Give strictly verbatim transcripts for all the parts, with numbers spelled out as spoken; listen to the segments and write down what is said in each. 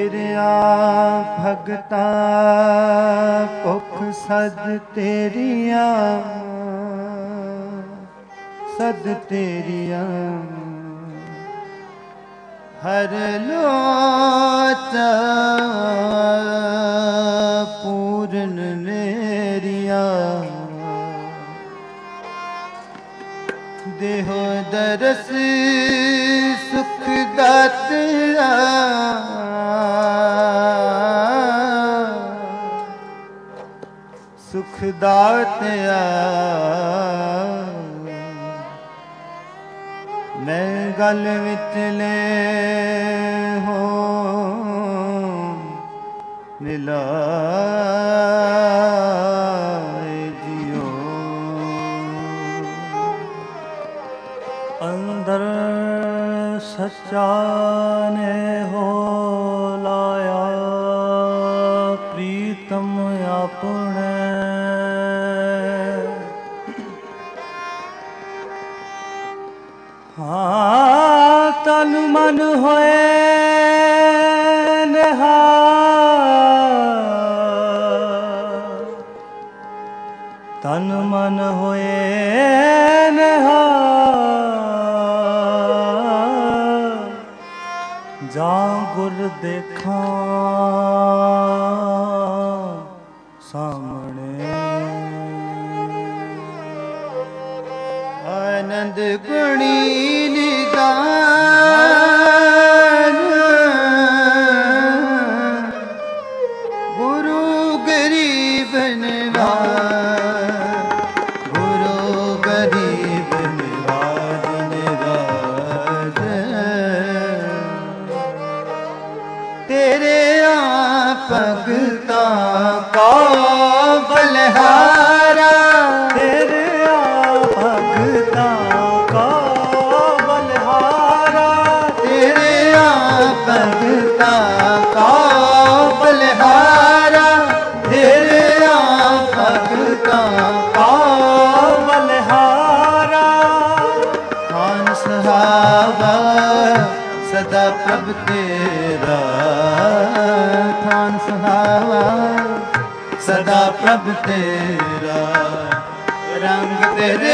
ਤੇਰਿਆ ਭਗਤਾ ਭੁਖ ਸਦ ਤੇਰੀਆਂ ਸਦ ਤੇਰੀਆਂ ਹਰ ਲੋਚ ਪੂਰਨ ਨੇਰੀਆਂ ਦੇਹੋ ਦਰਸ ਸੁਖ ਦਾਤਿਆ ਸੁਖ ਦਾਤਿਆ ਮੈਂ ਗਲ ਵਿੱਚ ਲੈ ਹੋ ਮਿਲਾ ਅੰਦਰ ਸੱਚਾ ਨੇ ਹੋ ਲਾਇਆ ਪ੍ਰੀਤਮ ਆਪਣੇ ਹਾਂ ਤਨ ਮਨ ਹੋਏ ਨਿਹਾਲ ਤਨ ਮਨ ਹੋਏ ਜਾਂ ਗੁਰ ਦੇਖਾਂ ਸਾਹਮਣੇ ਆਨੰਦ ਗੁਣੀ ਨਿਦਾਨ ਗੁਰੂ ਗਰੀਬ ਨਿਵਾਜ ਗੁਰੂ ਗਰੀਬ ਨਿਵਾਜ ਨਿਵਾਜ ਤੇਰੇ ਆ ਭਗਤਾਂ ਕਾ ਬਲਿਹਾਰਾ ਤੇਰੇ ਆ ਭਗਤਾਂ ਕਾ ਬਲਿਹਾਰਾ ਤੇਰੇ ਆ ਭਗਤਾਂ ਕਾ ਬਲਿਹਾਰਾ ਤੇਰੇ ਆ ਭਗਤਾਂ ਕਾ ਬਲਿਹਾਰਾ ਖਾਨ ਸਹਾਵਾ ਸਦਾ ਪ੍ਰਭ ਤੇਰਾ ਖਾਨ ਸਹਾਵਾ ਸਦਾ ਪ੍ਰਭ ਤੇਰਾ ਰੰਗ ਤੇਰੇ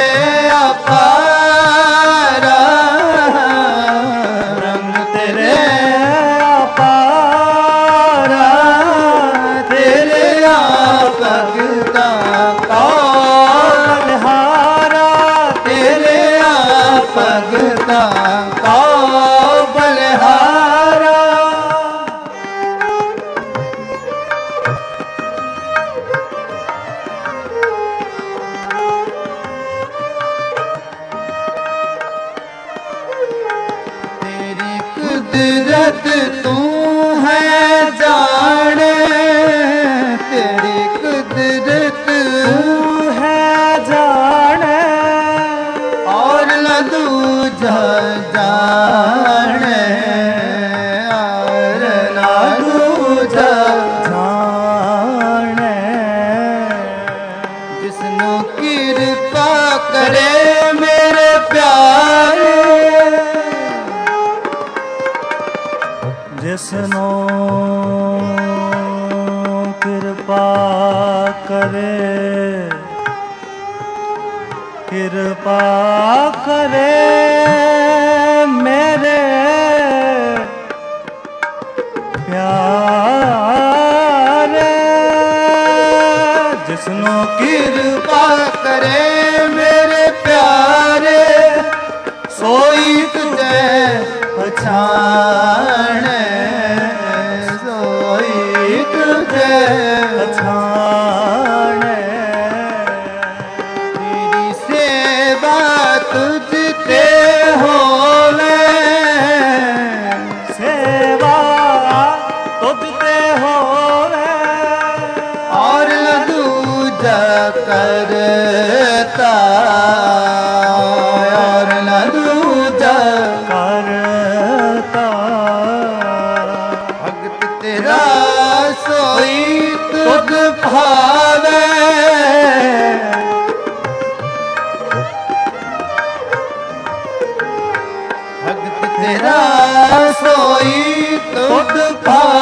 ਅਪਾਰਾ ਰੰਗ ਤੇਰੇ ਅਪਾਰਾ ਤੇਰੇ ਆ ਭਗਤਾਂ ਕਾ ਬਲਿਹਾਰਾ ਤੇਰੇ ਆ ਭਗਤਾਂ ਕਾ ਬਲਿਹਾਰਾ ਤੇਰੀ ਕੁਦਰਤ ਤੂੰ ਹੈ ਜਾਣੇ ਤੇਰੀ ਕੁਦਰਤ ਤੂੰ ਹੈ ਜਾਣੇ ਔਰ ਨ ਦੂਜਾ ਜਾਣੇ ਔਰ ਨ ਦੂਜਾ ਜਾਣੇ ਜਿਸਨੂੰ ਕਿਰਪਾ ਕਰੇ ਮੇਰੇ ਪਿਆਰੇ ਜਿਸਨੂੰ ਕਿਰਪਾ ਕਰੇ ਕਿਰਪਾ ਕਰੇ ਮੇਰੇ ਪਿਆਰੇ ਜਿਸਨੂੰ ਕਿਰਪਾ ਕਰੇ ਮੇਰੇ ਪਿਆਰੇ ਸੋਈ ਤੁਝੇ ਪਛਾਣੇ ਸੋਈ ਤੁਝੇ ਪਛਾਣੇ ਤੇਰੀ ਸੇਵਾ ਤੁਝ ਤੇ ਹੋਵੇ ਸੇਵਾ ਤੁਝ ਤੇ ਹੋਵੇ ਔਰ ਦੂਜਾ ਕਰਤਾ ਔਰ ਨ ਦੂਜਾ ਕਰਤਾ ਭਗਤ ਤੇਰਾ ਸੋਈ ਤੁਧ ਭਾਵੇ ਭਗਤ ਤੇਰਾ ਸੋਈ ਤੁਧ ਭਾਵੇ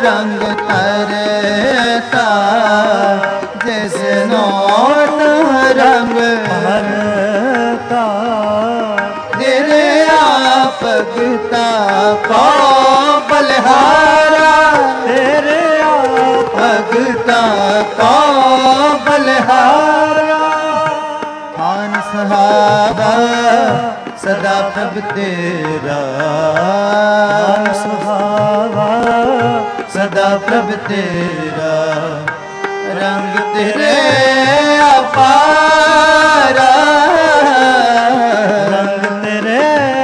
रंग तरता जिसनो रंग भरता तेरे आप भगता को बलिहारा तेरे आप भगता को बलिहारा खान सहाबा सदा प्रभ तेरा सुहावा सदा प्रभ तेरा रंग तेरे अपारा रंग तेरे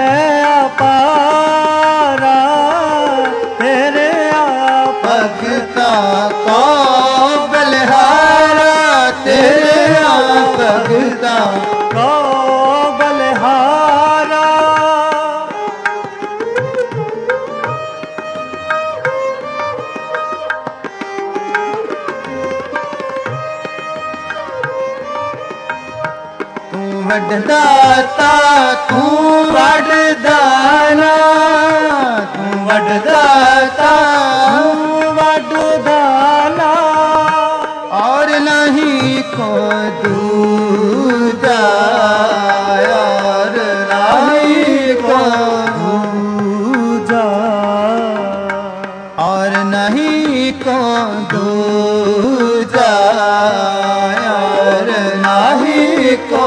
अपारा तेरे आप भगता को बलिहारा तेरे आप भगता को बलिहारा वडदाता तू वडदाना तू वडदाता तू वडदाना और नहीं को दूजा और नहीं को दूजा और नहीं को दूजा और नहीं को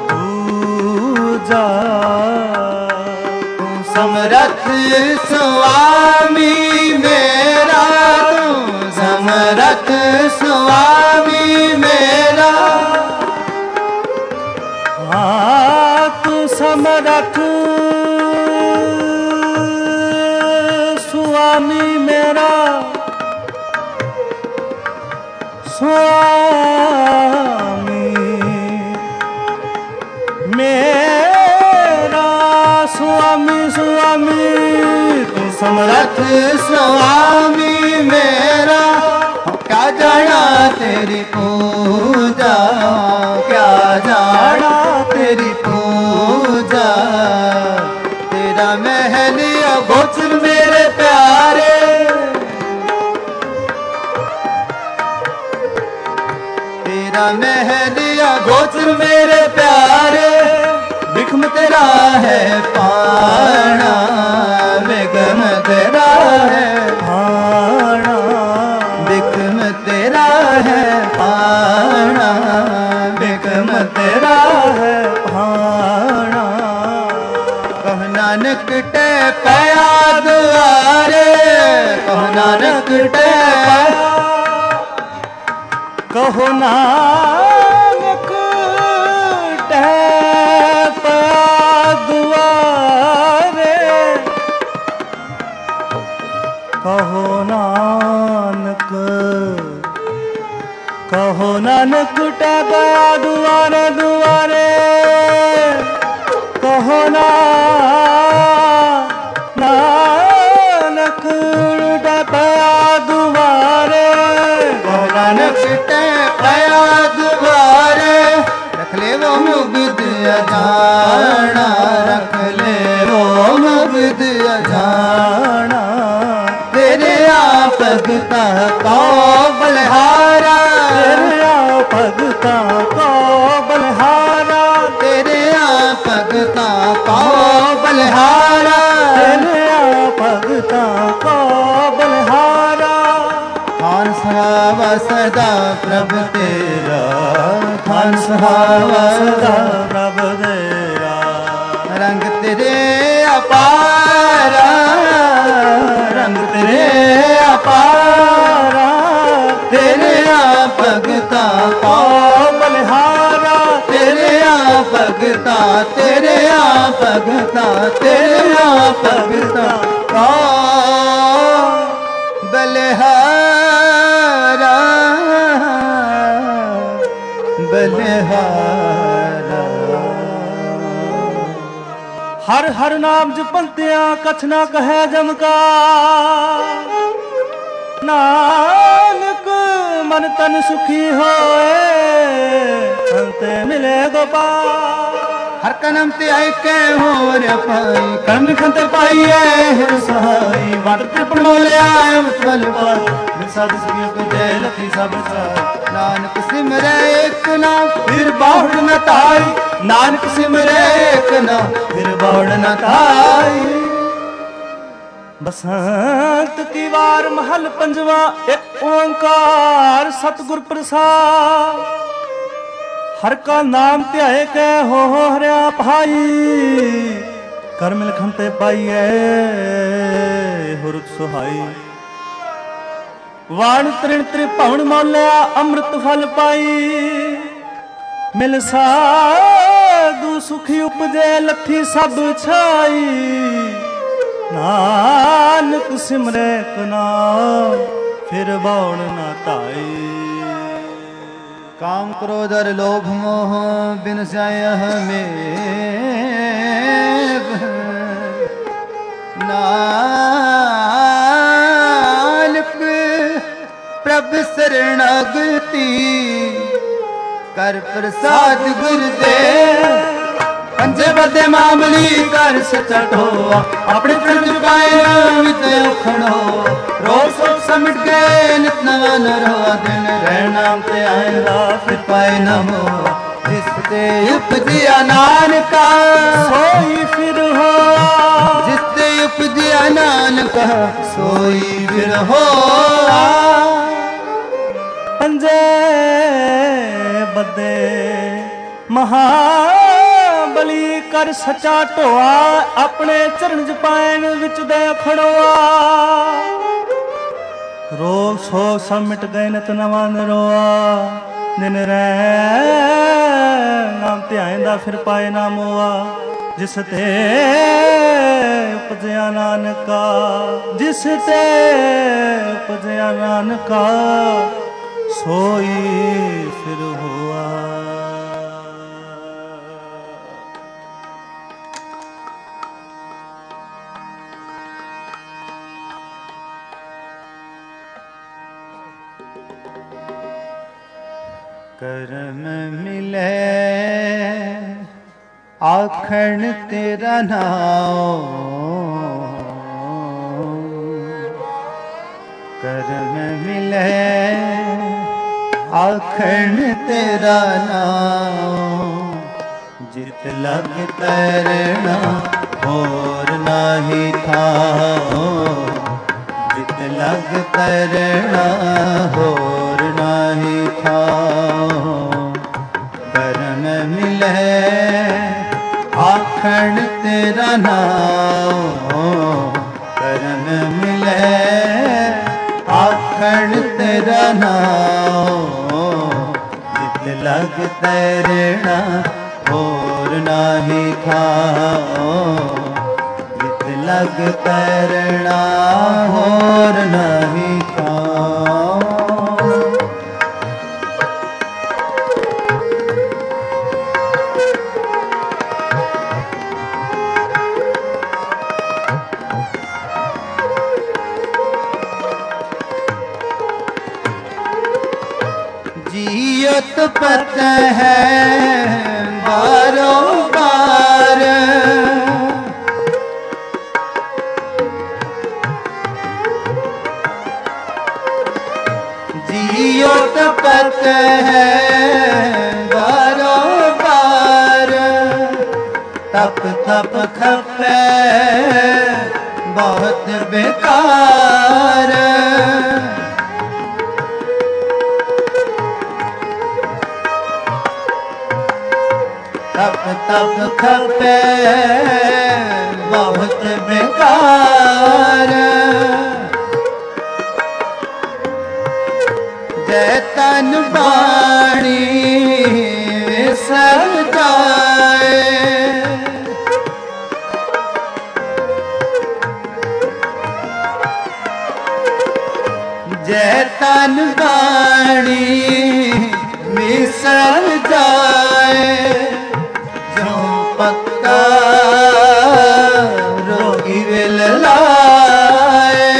जा तू समरथ स्वामी मेरा तू समरथ स्वामी मेरा हाँ तू समरथ स्वामी मेरा स्वामी मेरा स्वामी स्वामी तू समरथ स्वामी मेरा क्या जाना तेरी पूजा क्या जाना तेरी पूजा तेरा महल गोचर मेरे प्यारे तेरा महल गोचर मेरे प्यारे बिखम तेरा है पाना बिखम तेरा है भाणा बिखम तेरा है पाना बिखम तेरा है भाणा कह नानक टे पया दुआरे कह नानक टे कहो नानक टह दुआरे कहो नानक कहो नानक टह गया दुआरे दुआरे कहो ना नानक टह गया दुआरे कहो नानक टे पया दुआरे रख ले वो मुग्ध अजाना रख ले वो मुग्ध अजाना तेरे आप भगता को बलिहारा तेरे आप भगता को बलिहारा तेरे आप भगता को बलिहारा तेरे आप भगता को बलिहारा खान सहावा सदा प्रभ तेरा खान सहावा सदा प्रभ तेरा रंग तेरे अपारा रंग तेरे अपारा तेरे आप भगता को बलिहारा तेरे आप भगता तेरे आप भगता तेरे आप भगता को बलिहारा बलिहारा हर हर नाम जपंतिया कछ ना कहे जमका नानक मन तन सुखी होए अंत मिले गोपाल हर कदम ते आए कै होर पाई कर्म खंते पाइए हिर सहाई वट त्रिपण बोलिया मुतल पाई साध सगिया को जय लखी सब साई नानक सिमरै एक नाम फिर बाहुड़ न ताई नानक सिमरे एक ना फिर बाहुड़ न ताई बसंत की वार महल पंजवा एक ओंकार सतगुर प्रसाद हर का नाम ध्याए कै हो हो हरिया भाई कर्म लिखन ते पाइए हुरत सुहाई वाण त्रिण त्रिभवन मौलिया अमृत फल पाई मिल साधु सुखी उपजे लखी सब छाई नानक सिमरे कना फिर बाउण न ताई काम क्रोध और लोभ मोह बिन जाय हमें नानक प्रभु शरणागति कर प्रसाद गुरुदेव पंजे बदे मामली कर सचा ढोआ अपने प्रण चुकाए अमित खड़ो रोज सो समिट गए नित नवा न रोआ दिन रहनाम ते आएगा फिर पाए न हो जिसते उपजिया नानका सोई फिर हो जिसते उपजिया नानका सोई फिर हो पंजे बदे महाबली कर सचा ढोआ अपने चरण च पायन विच दे खड़ोआ रोग सो समिट गए नत नवा नरोआ दिन रैन नाम ध्याएंदा फिर पाए ना मोआ जिस ते उपजया नानका जिस ते उपजया नानका सोई फिर हुआ करम मिले आखण तेरा नाम करम मिले आखण तेरा नाम जित लग तरना और नाही था जित लग तरना और नाही था करम मिले आखण तेरा नाम करम मिले आखण तेरा नाम जित लग तरना और नाही खाओ जित लग तरना और नाही खाओ जियत पत है बारों बार जियत पत है बारों बार तप तप खपे बहुत बेकार तप तप खपे बहुत बेकार जय तन बाणी विसर जाए जय तन बाणी विसर जाए पक्का रोगी विल लाए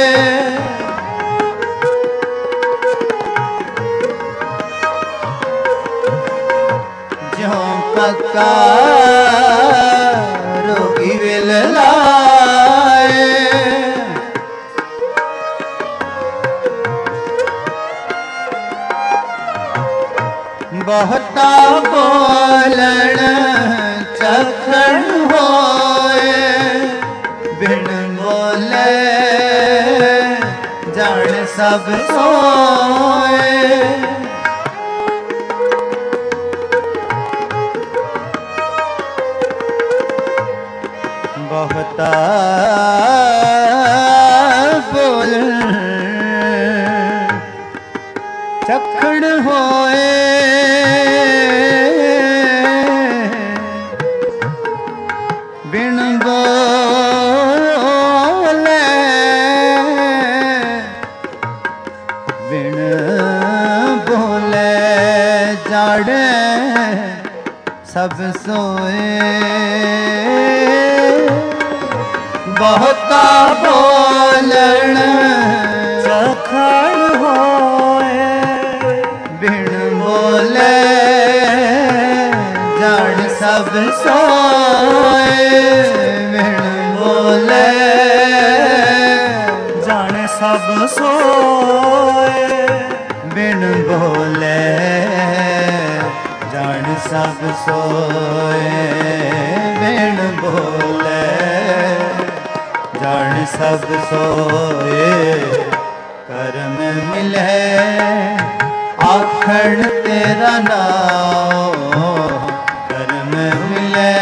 ज्यों मक्का रोगी विल लाए बहुता बोलन चखण होए बिन बोले जान सब सोए बहुता बोलन चखण होए बिन बोले बिन बोले जाड़े सब सोए बहुता बोलन चखण होए बिन बोले जान सब सोए बिन बोले जान सब सोए बिन बोले जान सब सोए बिन बोले जान सब सोए करम मिले आखण तेरा नाम करम मिले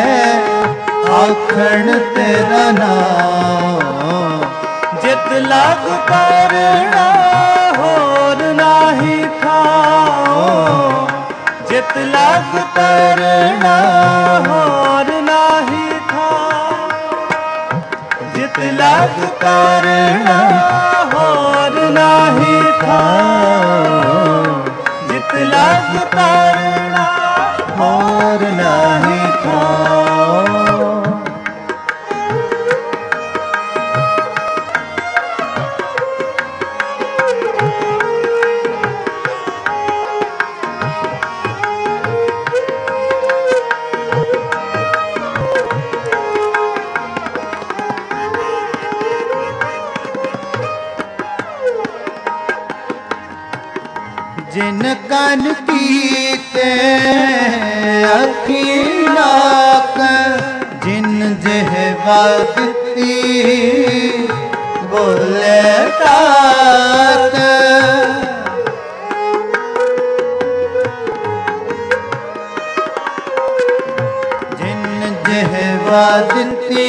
आखण तेरा नाम जित लग करना होर नाही खाओ जित लग करना होर नाही खाओ जित लग करना होर नाही खाओ जित लग करना और नाही खाओ जिन कन कीते अखी नाक जिन जेहवा दिती बोले तात जिन जेहवा दिती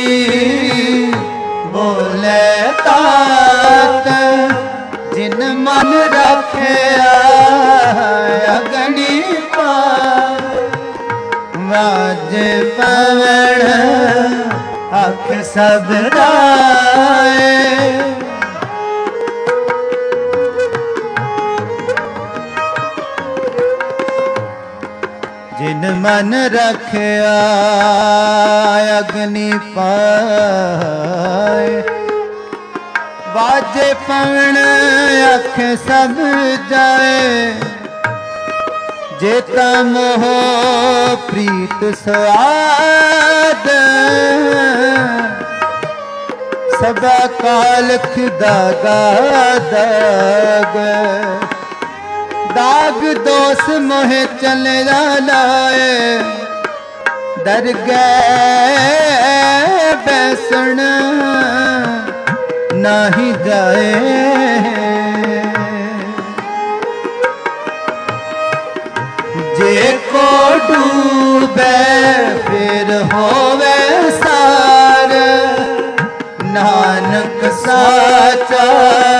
बोले तात जिन मन रखिया अगनी पार वाज पवण अख सब राए जिन मन रखिया अग्नि पाए बाजे पवण अख सब जाए जेता मोह प्रीत स्वाद सबा कालख दागा दाग दाग दोष मोह चले लाए दर गए बैसण नाही जाए जे को डूबे फिर होवे सार नानक साचा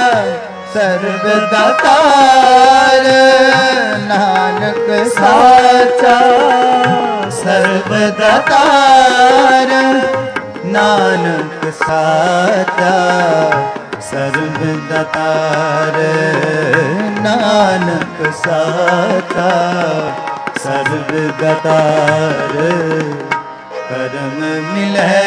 सर्वदातार नानक साचा सर्वदातार नानक साचा सर्वदातार नानक साचा सर्वदातार करम मिले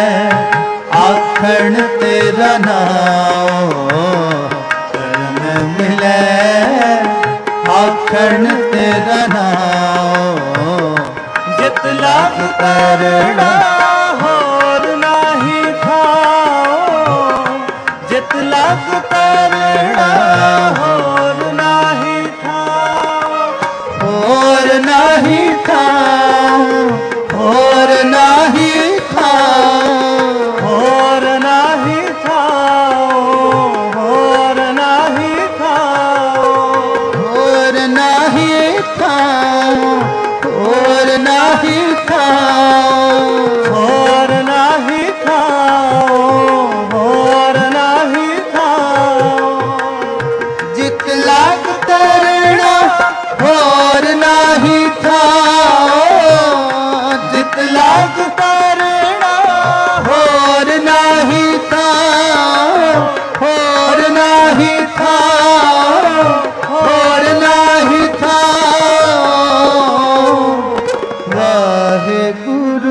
आखण तेरा नाम करम मिले आखण तेरा नाम लाख करना होर नाही थाओ, जित लाख करना होर नाही थाओ, और नाही थाओ, और नाही थाओ, होर नाही थाओ, होर नाही थाओ, और नाही थाओ, और नाही थाओ, होर नाही थाओ, होर नाही थाओ, जित लाख करना और नाही थाओ, जित लाख करना और नाही थाओ, और नाही थाओ, और नाही थाओ, वाहे गुरु।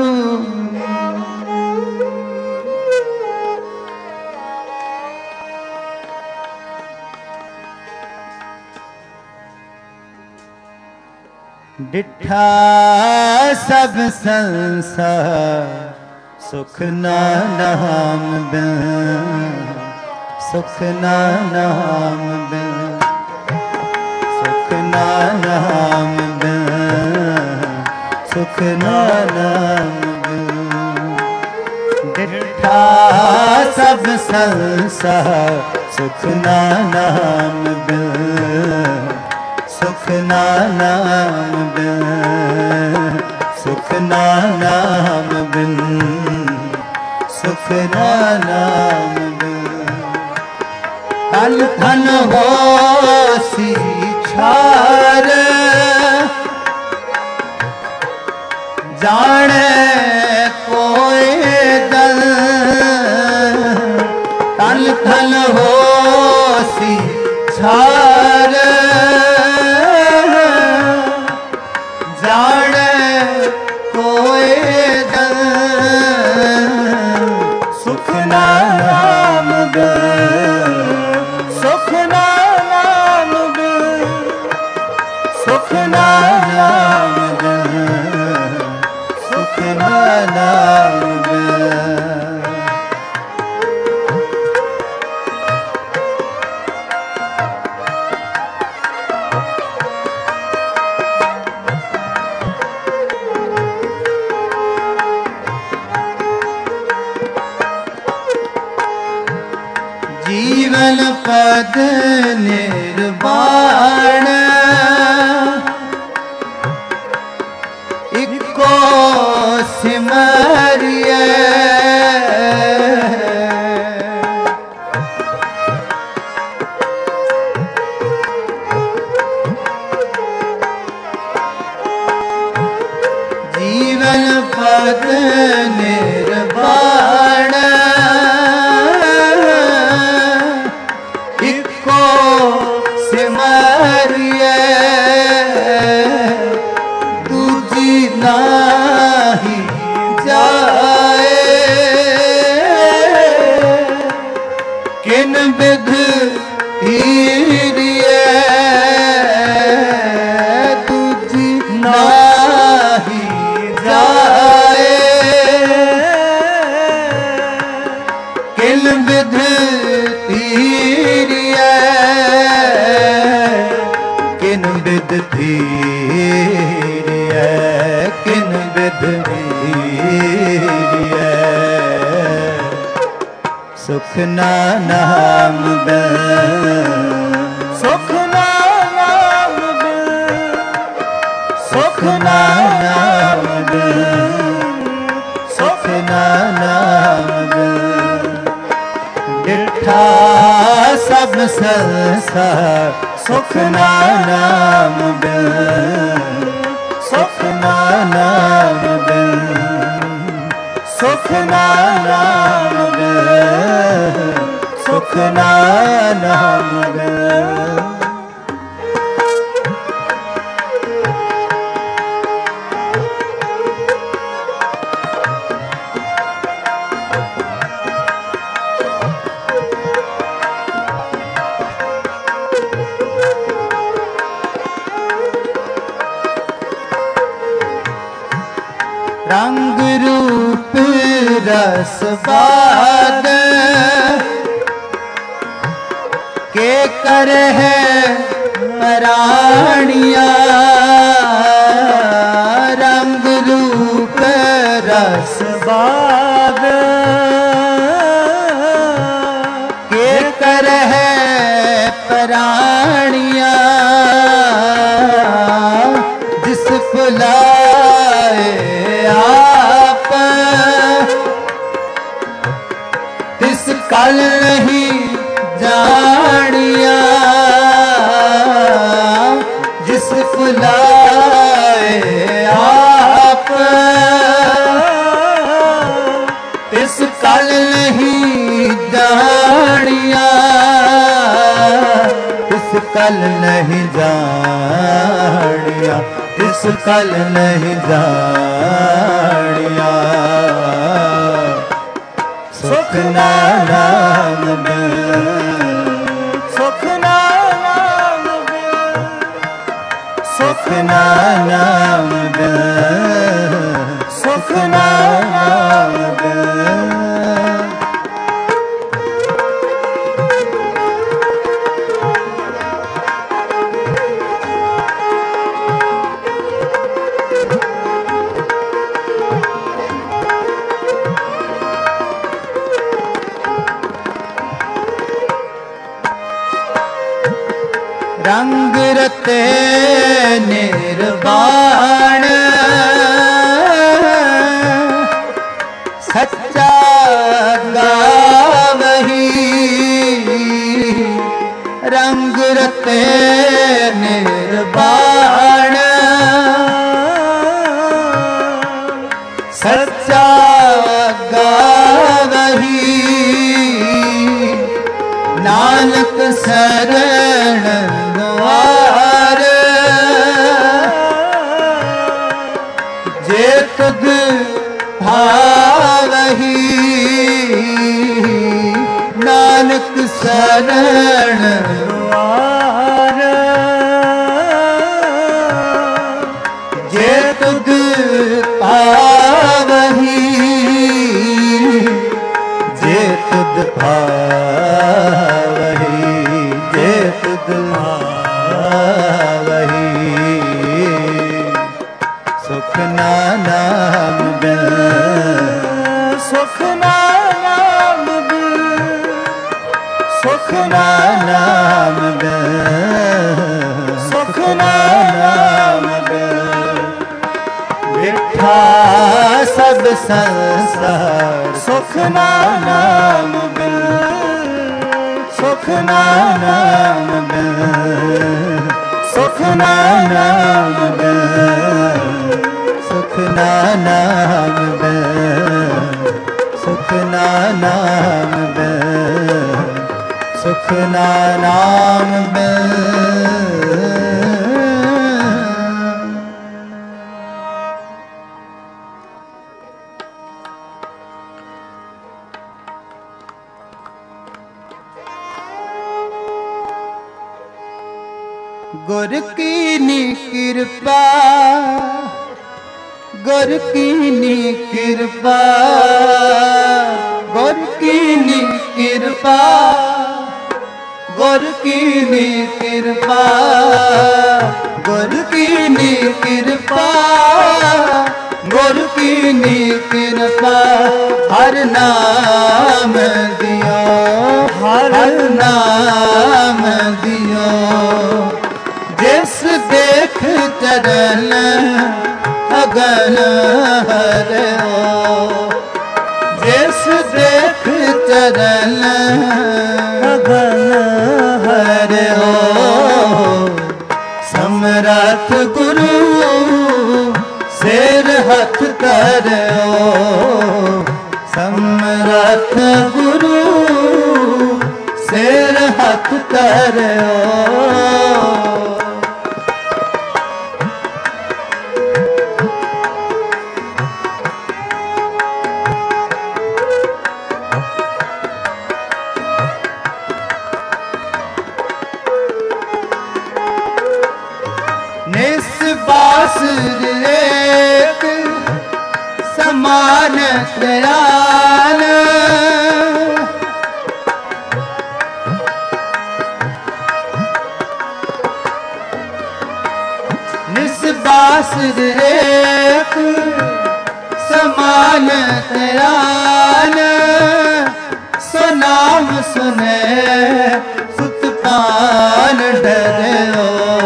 डिठा सब संसार सुख ना नाम बिन, सुख ना नाम बिन, सुख ना नाम बिन, सुख ना नाम बिन। डिठा सब संसार सुख ना नाम बिन, सुख ना नाम बिन, सुख ना नाम बिन, सुख ना नाम बिन। तन धन होसी छार, जाने कोई दल, तन धन होसी छार, जाने कोई दल, सुख ना नाम बिन, सुख ना नाम बिन, सुख ना नाम बिन, सुख ना नाम बिन। जीवन पद निर्वाण, इको सिमरिए, जीवन पद निर्वाण, इको सिमरिए, दूजी नाही जाए, किन विध हीरिए, दूजी नाही जाए, किन विध हीरिए, किन विध धीरिए, किन विध धीरिए। सुख ना नाम बिन, सुख ना नाम बिन, सुख ना नाम बिन, सुख ना नाम बिन। डिठा सब संसार सुख ना नाम बिन, सुख ना नाम बिन, सुख ना नाम बिन, सुख ना नाम बिन। रंग रूप रस बाद के कर है प्राणिया, रंग रूप रस बाद के कर है प्राणिया, जिस बुलाए आप तिस कल नहीं जानिया, जिस बुलाए आप तिस कल नहीं जानिया, तिस कल नहीं जानिया, तिस कल नहीं जानिया। सुख नाम बिन, सुख नाम बिन, सुख नाम बिन, सुख नाम बिन। रंग रते निर्वाण सच्चा गावही, रंग रते निर्वाण सच्चा गावही, नानक शरण द्वार जे तुध भावही, नानक शरण द्वार जे तुध भावही, जे तुध भावही, जे तुध भावही। सुख नाम बिन, सुख नाम बिन, सुख नाम बिन, सुख नाम बिन। मिठा सब संसार सुख नाम बिन, सुख नाम बिन, सुख नाम बिन, सुख नाम बिन, सुख नाम बिन, सुख नाम बिन। गुर कीनी कृपा, गुर कीनी कृपा, गुर कीनी कृपा, गुर कीनी कृपा, गुर कीनी कृपा, गुर कीनी कृपा। हर नाम दियो, हर नाम दियो, जिस देख चरण अगन हरो, जिस देख चरण अगन हरो। समरथ गुरु सिर हथ करो, समरथ गुरु सिर हथ करो। निस्बास एक समान दयाल निस्बास एक समान दयाल सो नाम सुने सुतपान डरो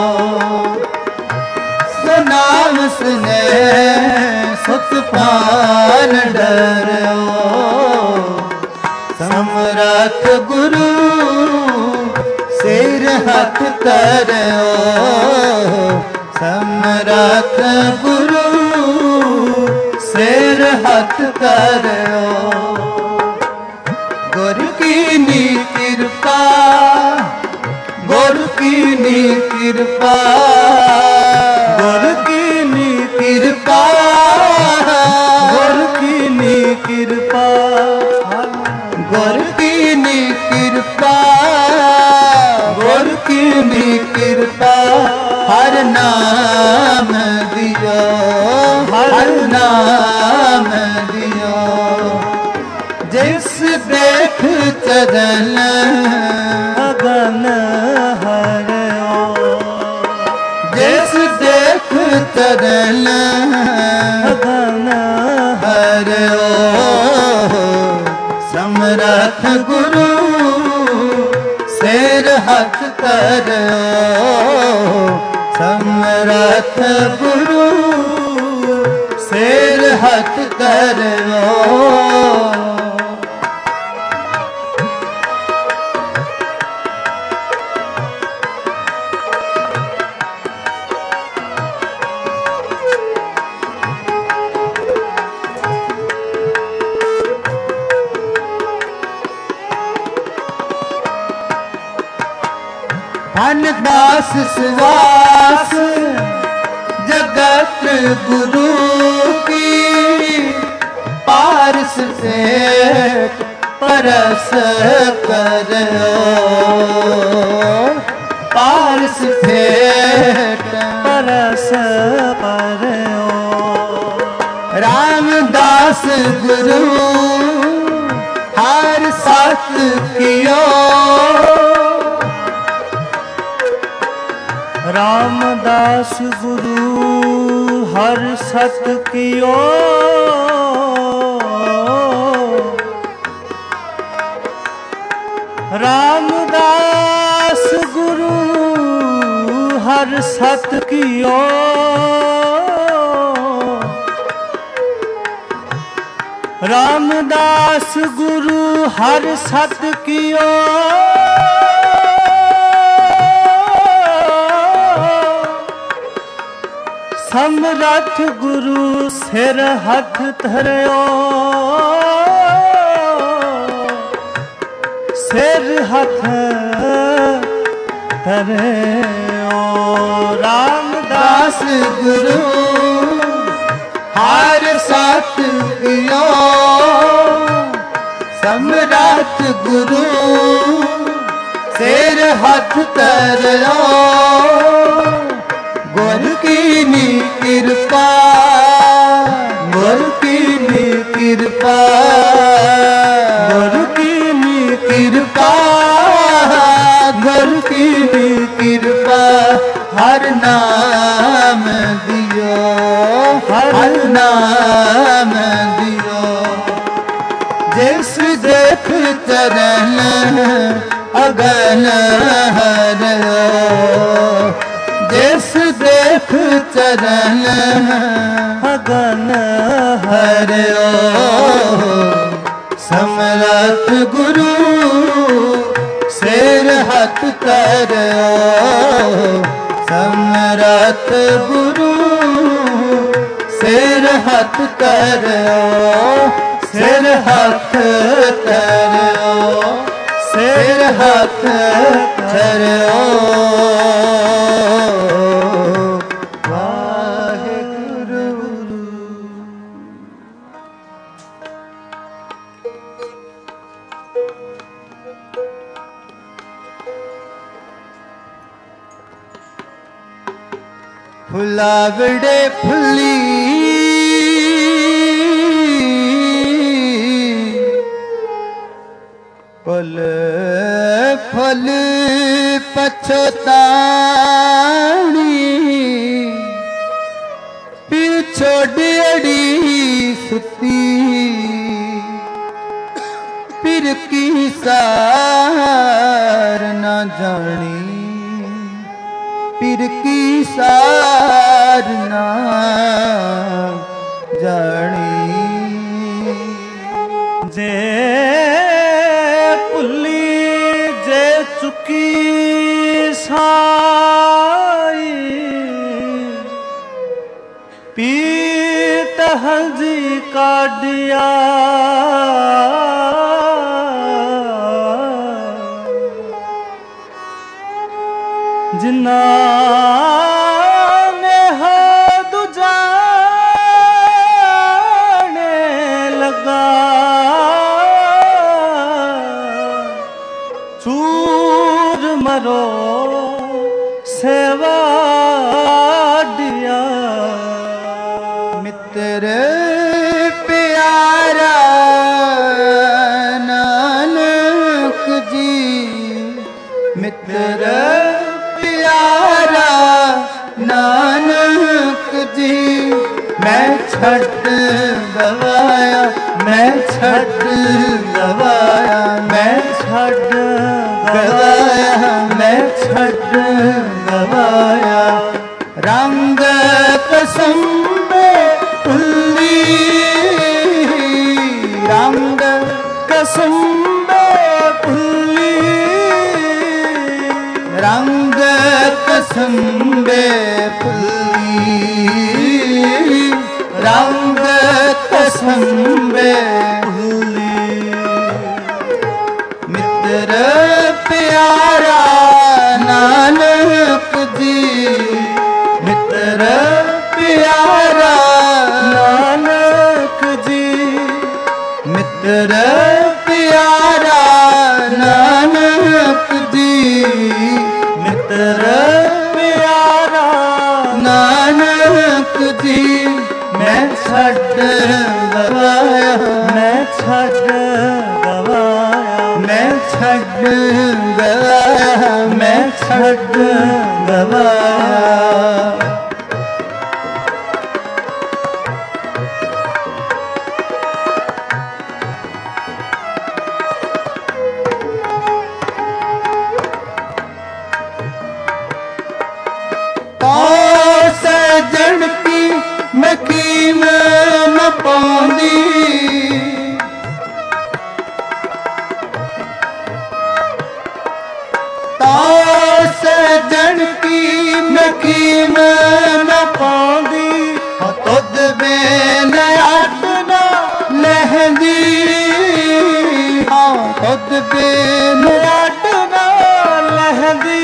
सो नाम सुने सुतपान डरो समरथ गुरु सिर हथ करो समरथ गुरु सिर हथ करो गुरु की नी कृपा गुरु की नी कृपा गुरु की नी कृपा गुरु की नी कृपा गुरु की नी कृपा गुरु की नी कृपा हर नाम दियो हर नाम दियो जिस देख चरण अगन हरिओ जिस देख चरण अगन हरिओ समरथ गुरु सिर हथ करो समरथ गुरु सिर हथ करो दास सुवास जगत गुरु की पारस से परस करो पारस से परस परयो रामदास गुरु हर सत कियो रामदास गुरु हर सत कियो रामदास गुरु हर सत कियो रामदास गुरु हर सत कियो समरथ गुरु सिर हथ धरियो सिर हथ धरियो रामदास गुरु हर सत कियो समरथ गुरु सिर हथ धरियो गुरु की नी कृपा गुरु की नी कृपा गुरु की नी कृपा गुरु की नी कृपा हर नाम दियो हर नाम दियो जिस देख चरण अगन हरिओ जिस देख चरण अगन हरिओ समरथ गुरु सिर हथ करो समरथ गुरु सिर हथ करो सिर हथ करो सिर हथ करो फुलावड़े फुल्ली फल फल पछतानी फिर छोड़ी अड़ी सुती फिर की सार न जानी फिर की सार न जानी जे भुली जे चुकी साई पीत हंजी काढ़िया जिन्ना ने हाथ जाने लगा चूर मरो सेवा दिया मित्र प्यारा नानक जी मित्र प्यारा नानक जी मैं छठ गवाया मैं छठ गवाया मैं छठ गवाया मैं छठ गवाया रंग कसम फुल्ली रंग कसम फुल्ली रंग कसम फुल्ली रंग कसम फुल्ली मित्र प्यारा नानक जी मित्र प्यारा नानक जी मित्र प्यारा नानक जी मित्र प्यारा नानक जी मैं छठ गवाया मैं छठ गवाया मैं छठ गवाया मैं छठ गवाया सजन की मैं कीमत न पाउंदी ता सजन की मैं कीमत न पाउंदी तुद बेन अट न लहंदी हाँ तुद बेन अट न लहंदी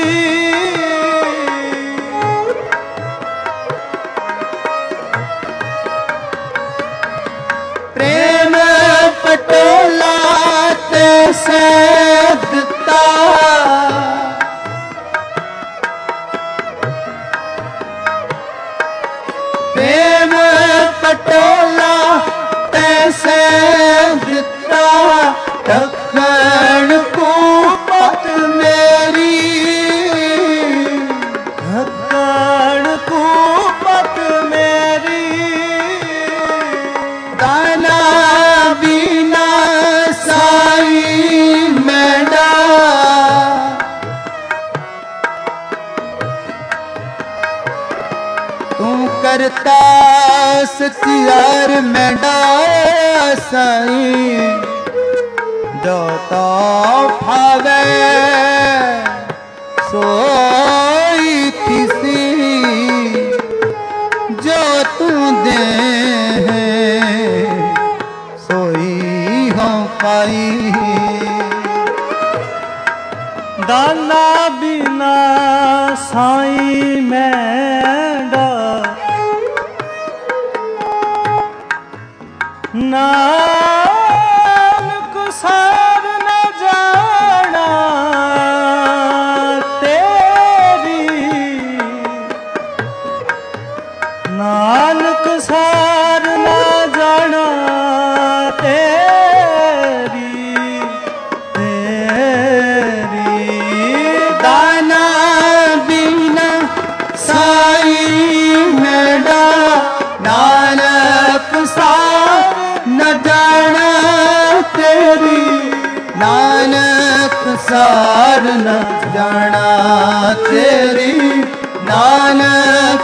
प्रेम पटोला ते सदता प्रेम पटोला ते सदता दखन को पत मेरी दखन को पत मेरी दाना बिना साई मेडा तू करता सतियार मेडा साई जो तो भावे सोई किसी जो तू दे सोई हो पाई दाना बिना साई मैंडा नानक सार न जाना तेरी नानक सार न जाना तेरी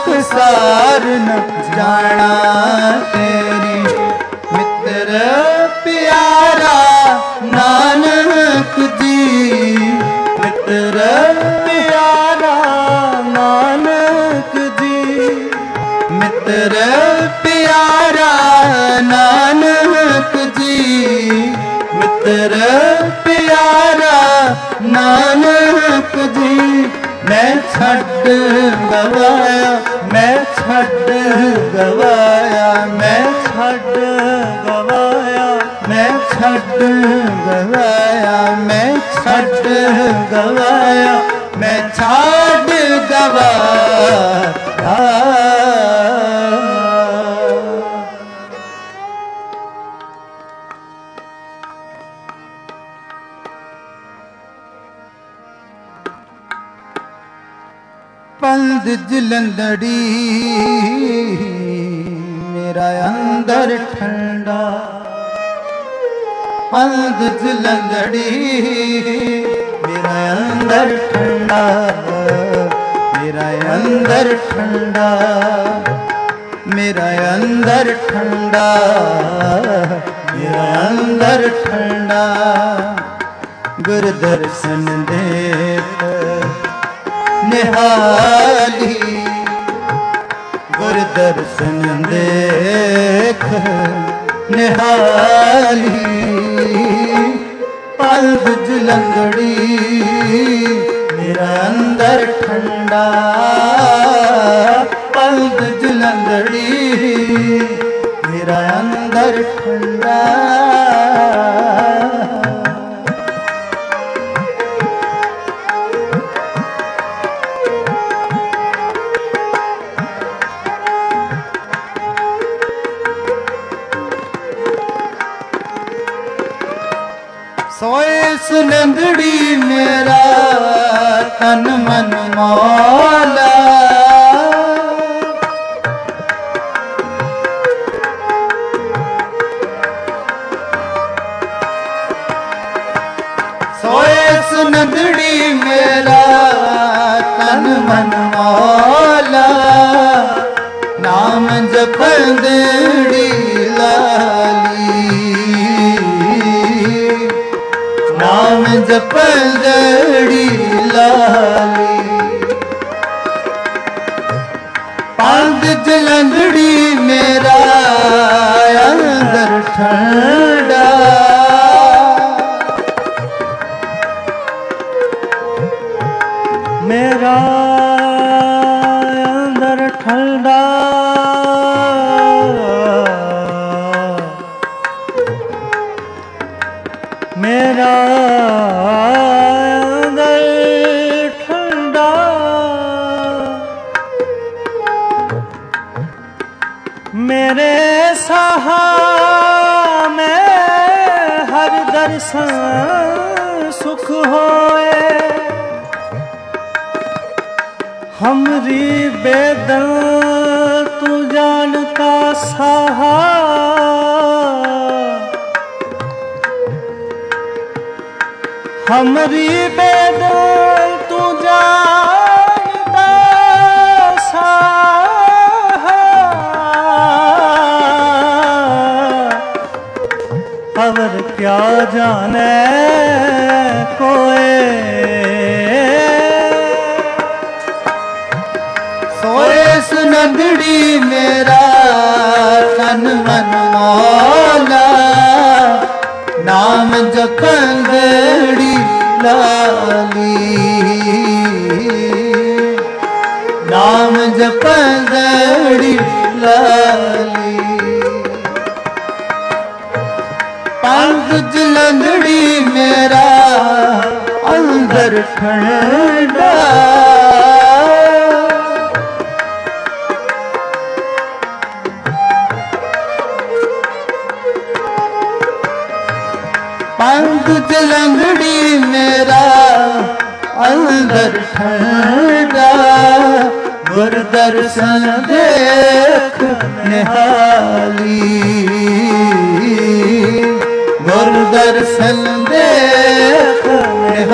सार न जाना तेरी। मित्र प्यारा नानक जी, मित्र प्यारा नानक जी, मित्र प्यारा नानक जी, मित्र प्यारा नानक जी। मैं छड़ गवाया, मैं छड़ गवाया, मैं छड़ गवाया, मैं छड़ गवाया, मैं छड़ गवाया, मैं छड़ गवाया। पंद जलंधड़ी मेरा अंदर ठंडा, पंद जलंधड़ी मेरा अंदर ठंडा, मेरा अंदर ठंडा, मेरा अंदर ठंडा, मेरा अंदर ठंडा। गुर दर्शन देख निहाली, गुर दर्शन देख निहाली। पंद जलंधड़ी मेरा अंदर ठंडा, पंद जलंधड़ी मेरा अंदर ठंडा। सोए सुनंदड़ी मेरा तन मन मौला, सोए सुनंदड़ी मेरा तन मन मौला। नाम जपंदड़ी लाली, नाम जपंदड़ी लाली। पंद जलंधड़ी मेरा अंदर ठंडा, मेरा अंदर ठंडा, मेरा अंदर ठंडा। मेरे सहा में हर दर्शन सुख होए, हमरी बेदन तू जानता सहा। हमरी बेदन तू जानता सहा। अवर क्या जाने कोई, सोए सुनंदड़ी मेरा तन मन मौला। नाम जपंदड़ी लाली, नाम जपंदड़ी लाली। पंद जलंधड़ी मेरा अंदर ठंडा, पंद जलंधड़ी मेरा अंदर ठंडा। गुर दर्शन देख निहाली, गुर दर्शन देख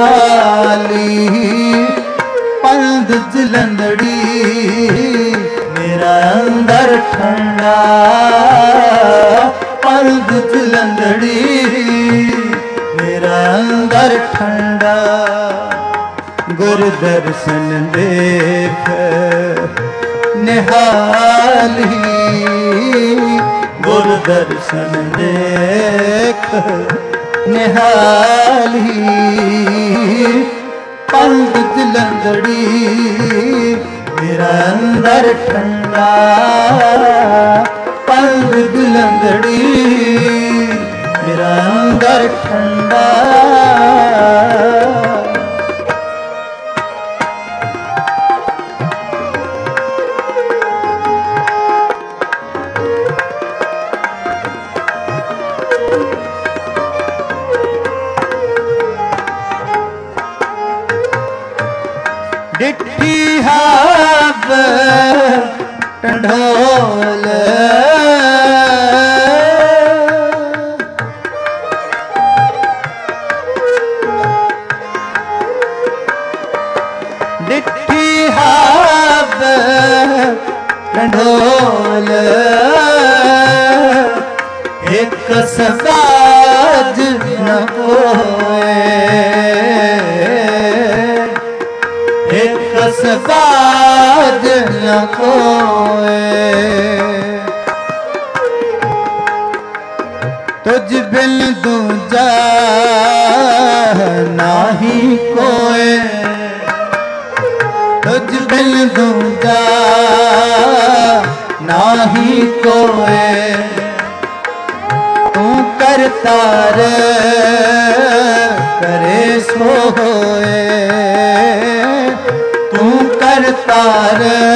निहाली। पंद जलंधड़ी ਠੰਡਾ ਪਲਦ ਜਲੰਧੜੀ ਮੇਰਾ ਅੰਦਰ ਠੰਡਾ ਗੁਰ ਦਰਸ਼ਨ ਦੇਖ ਨਿਹਾਲੀ ਗੁਰ ਦਰਸ਼ਨ ਦੇਖ ਨਿਹਾਲੀ ਪਲਦ ਜਲੰਧੜੀ ਮੇਰਾ ਅੰਦਰ ਠੰਡਾ ਪਲਦ ਜਲੰਧੜੀ ਮੇਰਾ ਅੰਦਰ ਠੰਡਾ ਡਿੱਠੀ ਹਾਬ ਢੋਲ ਡਿੱਠੀ ਹਾਬ ਢੋਲ ਇੱਕ ਸਵਾਜ ਨ ਕੋਏ ਸਵਾਦ ਨ ਕੋਏ ਤੁਝ ਬਿਨ ਦੂਜਾ ਨਾਹੀ ਕੋਏ ਤੁਝ ਬਿਨ ਦੂਜਾ ਨਾਹੀ ਕੋਏ ਤੂੰ ਕਰਤਾਰ ਕਰੇ ਸੋ ਹੋਏ ਕਰਤਾਰ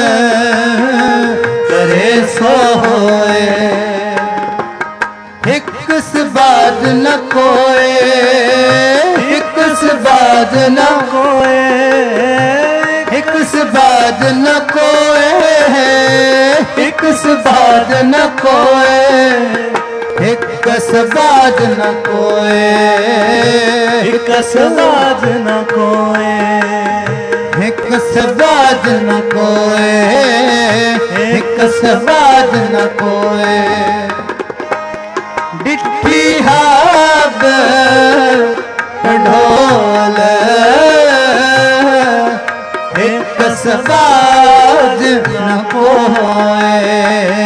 ਕਰੇ ਸੋ ਹੋਏ ਇੱਕ ਸਬਾਦ ਨ ਕੋਏ ਇੱਕ ਸਬਾਦ ਨ ਕੋਏ ਇੱਕ ਸਬਾਦ ਨ ਕੋਏ ਇੱਕ ਸਬਾਦ ਨ ਕੋਏ ਇੱਕ ਸਬਾਦ ਨ ਕੋਏ ਇੱਕ ਸਬਾਦ ਨ ਕੋਏ ਇੱਕ ਸਵਾਦ ਨ ਕੋਏ ਇੱਕ ਸਵਾਦ ਨ ਕੋਏ ਡਿੱਠੀ ਹਾਬ ਢੋਲ ਇੱਕ ਸਵਾਦ ਨ ਕੋਏ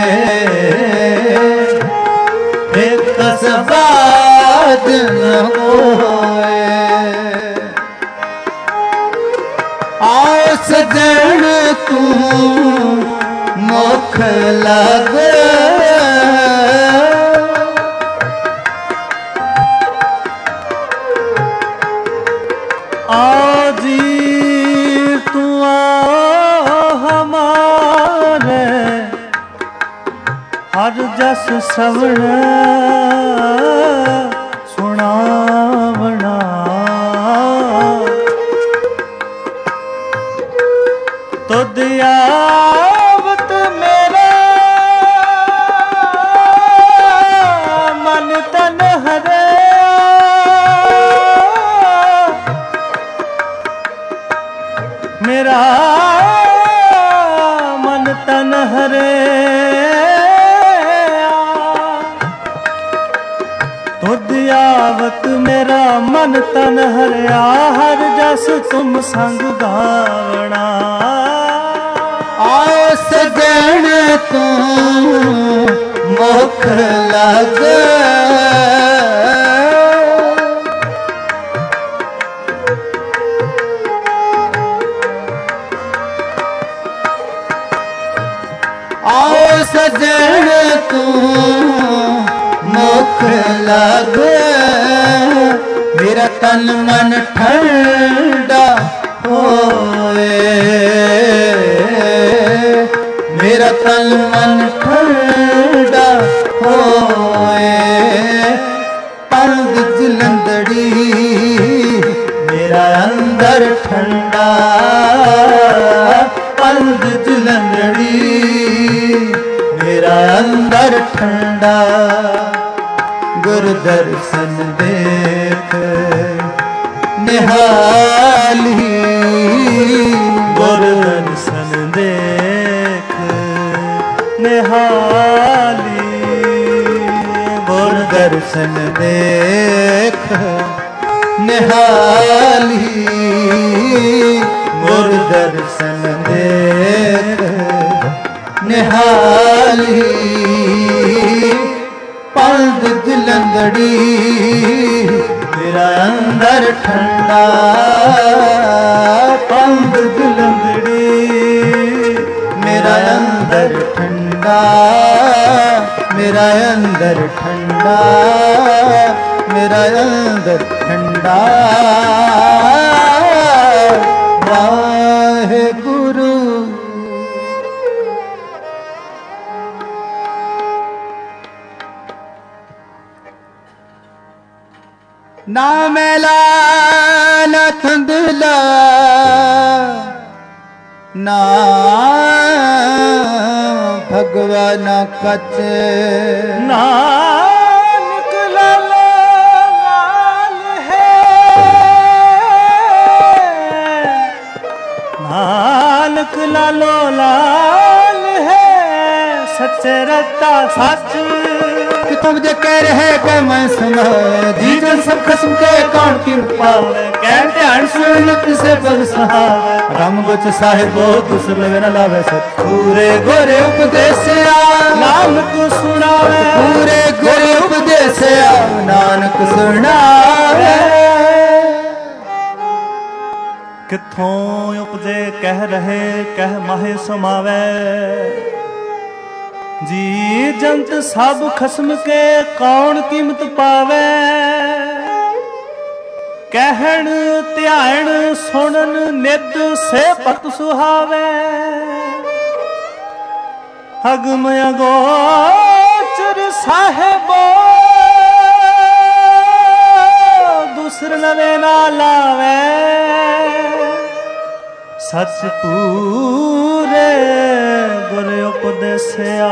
ਇੱਕ ਸਵਾਦ ਨ ਕੋਏ ਆਓ ਸਜਣ ਤੂੰ ਮੁਖ ਲੱਗ ਆ ਜੀ ਤੂੰ ਆ ਹਮਾਰੇ ਹਰ ਜਸ ਸਵਣ ਸੁਣਾਵਣਾ ਤੁਧ ਆਵਤ ਮੇਰੇ ਮਨ ਤਨ ਹਰੇ ਮੇਰਾ ਮਨ ਤਨ ਹਰੇ ਤੁਧ ਆਵਤ ਮੇਰਾ ਮਨ ਤਨ ਹਰਿਆ ਹਰ ਜਸ ਤੁਮ ਸੰਗ ਗਾਵਣਾ ਆਓ ਸਜਣ ਤੂੰ ਮੁਖ ਲੱਗ ਆਓ ਸਜਣ ਤੂੰ ਮੁਖ ਲੱਗ ਮੇਰਾ ਤਨ ਮਨ ਠੰਡਾ ਹੋਏ ਮੇਰਾ ਤਨ ਮਨ ਠੰਡਾ ਹੋਏ ਪਲਦ ਜਲੰਧੜੀ ਮੇਰਾ ਅੰਦਰ ਠੰਡਾ ਪਲਦ ਜਲੰਧੜੀ ਮੇਰਾ ਅੰਦਰ ਠੰਡਾ ਗੁਰ ਦਰਸ਼ਨ ਦੇਖ ਨਿਹਾਲੀ ਗੁਰ ਦਰਸ਼ਨ ਦੇਖ ਨਿਹਾਲੀ ਗੁਰ ਦਰਸ਼ਨ ਦੇਖ ਨਿਹਾਲੀ ਗੁਰ ਦਰਸ਼ਨ ਦੇਖ ਨਿਹਾਲੀ ਪੰਧ ਜਲੰਧੜੀ ਮੇਰਾ ਅੰਦਰ ਠੰਡਾ ਪੰਧ ਜਲੰਧੜੀ ਮੇਰਾ ਅੰਦਰ ਠੰਡਾ ਮੇਰਾ ਅੰਦਰ ਠੰਡਾ ਮੇਰਾ ਅੰਦਰ ਠੰਡਾ ਵਾਹਿਗੁਰੂ ਨਾ ਮੈਲਾ ਨਾ ਧੁੰਦਲਾ ਨਾ ਭਗਵਾਨ ਕਚ ਨਾਨਕ ਲਾਲ ਹੈ ਨਾਨਕ ਲਾਲੋ ਲਾਲ ਹੈ ਸੱਚੇ ਰਤਾ ਸੱਚ तुम जो कह रहे कि मैं सुना जी जन सब खस्म के कौन की पावे कह ध्यान सुनत से पग सहावे राम गुच साहिबो दुसर लवे न लावे सत पूरे गोरे उपदेश नानक सुनावे पूरे गोरे उपदेश नानक सुनावे किथों उपजे कह रहे कह माहे समावे जी जंत सब खस्म के कौन कीमत पावे कहन ध्यान सुनन नित से भगत सुहावे अगम अगोचर साहेबो दूसर नवे ना लावे सच पूरे गुर उपदेसिया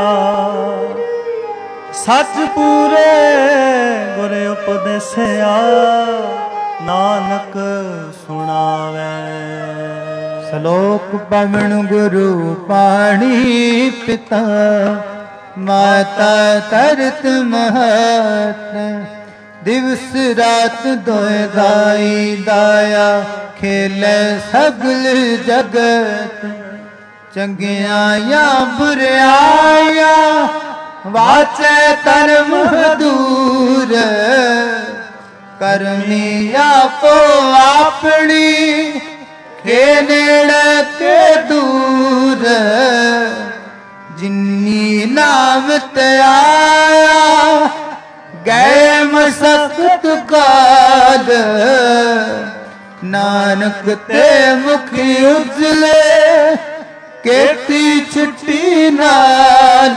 सच पूरे गुर उपदेसिया नानक सुनावे सलोक पवन गुरु पाणी पिता माता तरत महत दिवस रात दोए दाई दाया खेले सगल जगत चंगिया बुराया वाचे धर्म दूर करनी आपो अपनी के नेड़े के दूर जिन्नी नाम ते आया गए मसक्त काल नानक ते मुखी उजले केती छुट्टी नाल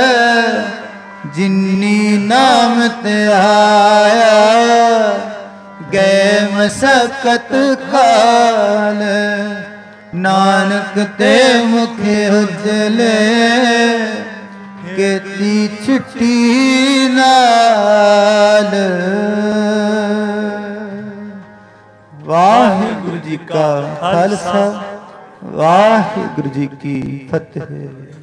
जिन्नी नाम ते आया गए मसकत काल नानक ते मुखे उजले केती छुट्टी नाल वाहिगुरु जी का खालसा वाहिगुरु जी की फतेह।